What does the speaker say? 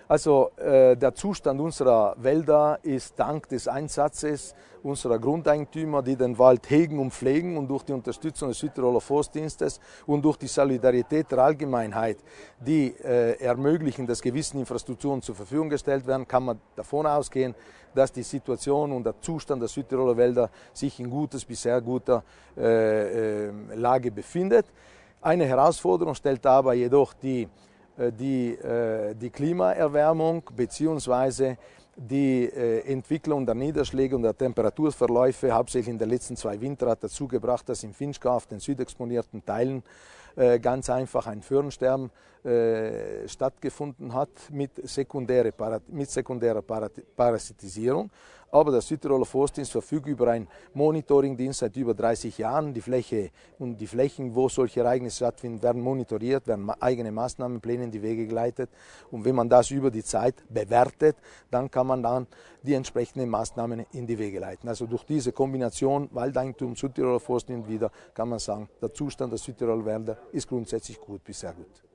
Also der Zustand unserer Wälder ist dank des Einsatzes unserer Grundeigentümer, die den Wald hegen und pflegen, und durch die Unterstützung des Südtiroler Forstdienstes und durch die Solidarität der Allgemeinheit, die ermöglichen, dass gewisse Infrastrukturen zur Verfügung gestellt werden, kann man davon ausgehen, dass die Situation und der Zustand der Südtiroler Wälder sich in gutes bis sehr guter Lage befindet. Eine Herausforderung stellt dabei jedoch die Klimaerwärmung bzw. die Entwicklung der Niederschläge und der Temperaturverläufe, hauptsächlich in den letzten 2 Winter, hat dazu gebracht, dass im Vinschgau auf den südexponierten Teilen ganz einfach ein Föhrensterben stattgefunden hat mit sekundärer Parasitisierung. Aber der Südtiroler Forstdienst verfügt über einen Monitoringdienst seit über 30 Jahren. Die Fläche und die Flächen, wo solche Ereignisse stattfinden, werden monitoriert, werden eigene Maßnahmenpläne in die Wege geleitet. Und wenn man das über die Zeit bewertet, dann kann man dann die entsprechenden Maßnahmen in die Wege leiten. Also durch diese Kombination Waldeigentum, Südtiroler Forstdienst wieder, kann man sagen, der Zustand der Südtiroler Wälder ist grundsätzlich gut bis sehr gut.